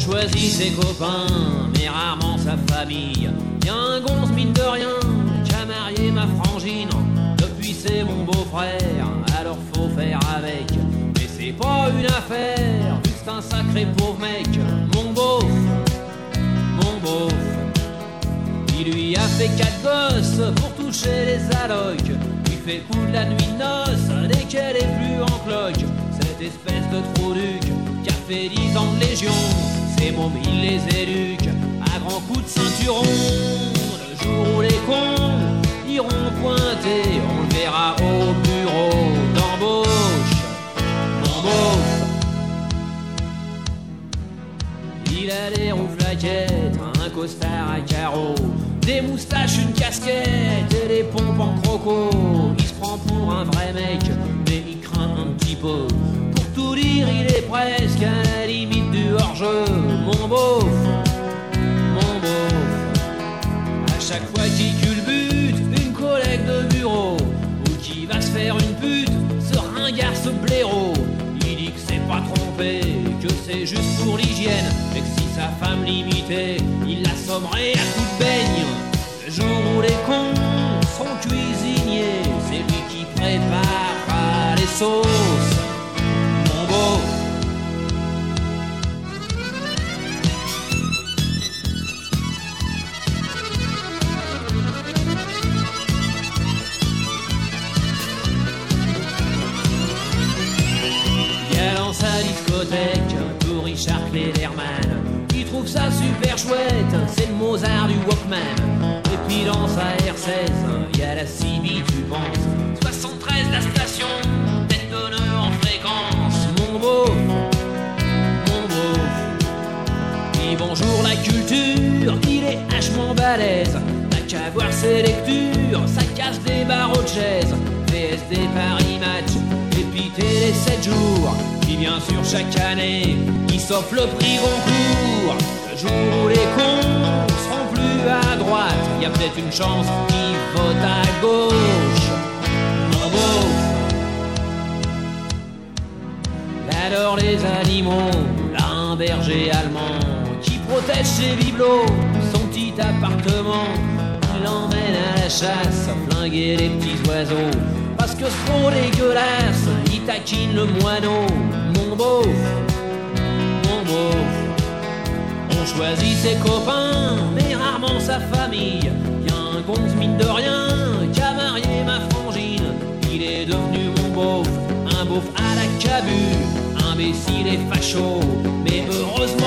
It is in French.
choisit ses copains, mais rarement sa famille. Y'a un gonze mine de rien qui a marié ma frangine. Depuis c'est mon beau-frère, alors faut faire avec. Mais c'est pas une affaire, vu que c'est un sacré pauvre mec. Mon beauf, il lui a fait 4 gosses pour toucher les allocs. Lui fait coup de la nuit de noces dès qu'elle est plus en cloque. Cette espèce de trou-duc qui a fait 10 ans de légion, ces mômes il les éduque à grands coups de ceinturon. Le jour où les cons iront pointer, on le verra au bureau d'embauche. Mon beauf, il a des roues flaquettes, un costard à carreaux, des moustaches, une casquette et des pompes en croco. Il se prend pour un vrai mec, mais il craint un petit peu. Pour tout dire, il est presque à la limite du hors-jeu. Mon beauf, à chaque fois qu'il culbute une collègue de bureau ou qui va se faire une pute, ce ringard, ce blaireau, il dit que c'est pas trompé, que c'est juste pour l'hygiène, mais que si sa femme l'imitait, il l'assommerait à coups de beigne. Le jour où les cons seront cuisiniers, c'est lui qui prépare les sauces. Mon beau, dans sa discothèque pour Richard Klederman, il trouve ça super chouette, c'est le Mozart du Walkman. Et puis dans sa R16, y a la CB, tu penses 73 la station, tête d'honneur en fréquence. Mon beau, dit bonjour la culture, il est hachement balèze. T'as qu'à voir ses lectures, ça casse des barreaux de chaise. VSD Paris Match, et puis télé 7 jours, qui bien sûr chaque année, qui s'offre le prix Goncourt. Le jour où les cons seront plus à droite, y a peut-être une chance qu'ils votent à gauche. Mon beau, il adore les animaux, là un berger allemand qui protège ses bibelots, son petit appartement. Il l'emmène à la chasse, flinguer les petits oiseaux, parce que c'est trop dégueulasse, il taquine le moineau. Mon beauf, on choisit ses copains, mais rarement sa famille. Y'a un gonze mine de rien qui a marié ma frangine. Il est devenu mon beauf, un beauf à la cabu, imbécile et facho, mais heureusement